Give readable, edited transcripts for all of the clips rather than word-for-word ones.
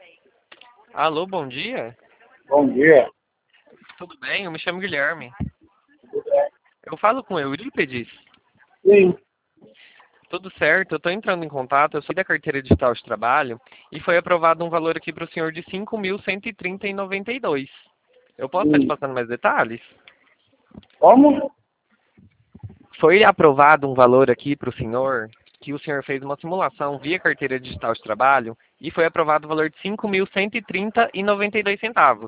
Alô, bom dia. Bom dia. Tudo bem? Eu me chamo Guilherme. Tudo bem? Eu falo com Eurípides. Sim. Tudo certo? Eu estou entrando em contato. Eu sou da carteira digital de trabalho e foi aprovado um valor aqui para o senhor de 5.130,92. Eu posso estar te Sim. passando mais detalhes? Como? Foi aprovado um valor aqui para o senhor que o senhor fez uma simulação via carteira digital de trabalho e foi aprovado o valor de 5.130,92 centavos.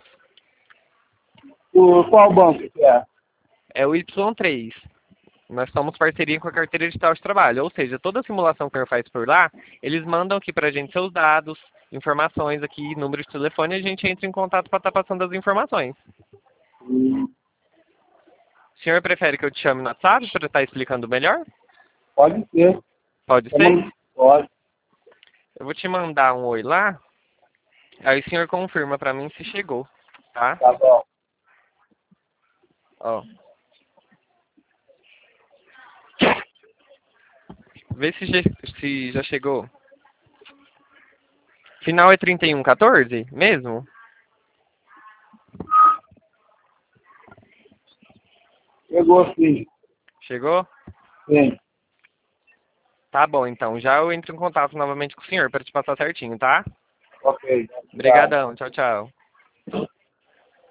Por qual banco que é? É o Y3. Nós somos parceria com a carteira digital de trabalho, ou seja, toda a simulação que o senhor faz por lá, eles mandam aqui para a gente seus dados, informações aqui, número de telefone, e a gente entra em contato para estar passando as informações. Hum, O senhor prefere que eu te chame no WhatsApp para estar explicando melhor? Pode ser. Pode ser? Pode. Eu vou te mandar um oi lá, aí o senhor confirma para mim se chegou, tá? Tá bom. Ó, vê se já chegou. Final é 3114 mesmo? Chegou sim. Chegou? Sim. Tá bom, então. Já eu entro em contato novamente com o senhor para te passar certinho, tá? Ok. Obrigado. Obrigadão. Tchau, tchau.